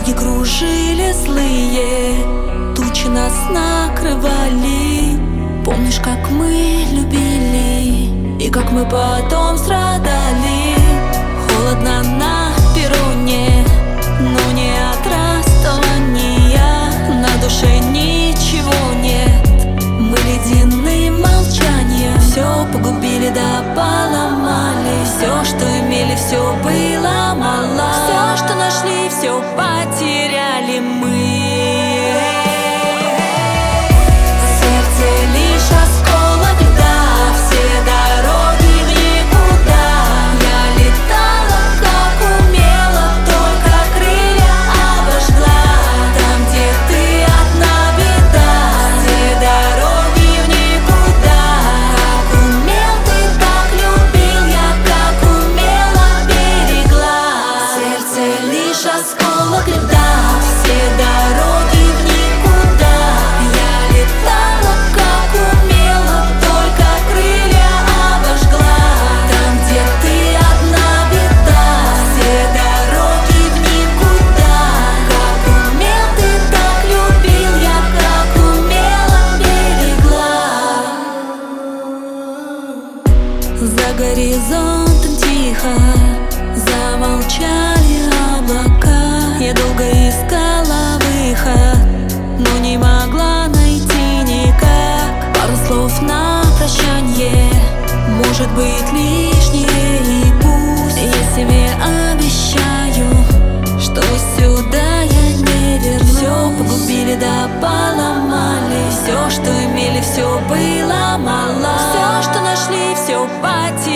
Дороги кружили злые, тучи нас накрывали. Помнишь, как мы любили и как мы потом страдали? Холодно на перроне, но не от расставания. На душе ничего нет, мы ледяны молчанием. Все погубили да поломали, все, что имели, все было мало. Все, что нашли, все потеряли мы. Осколок льда, все дороги в никуда. Я летала, как умела, только крылья обожгла. Там, где ты одна беда, все дороги в никуда. Как умел ты, так любил я, как умела берегла. За горизонтом тихо замолчали облака. Я долго искала выход, но не могла найти никак. Пару слов на прощанье, может быть лишнее, и пусть я себе обещаю, что сюда я не вернусь. Все погубили да поломали, все, что имели, все было мало. Все, что нашли, все потеряли.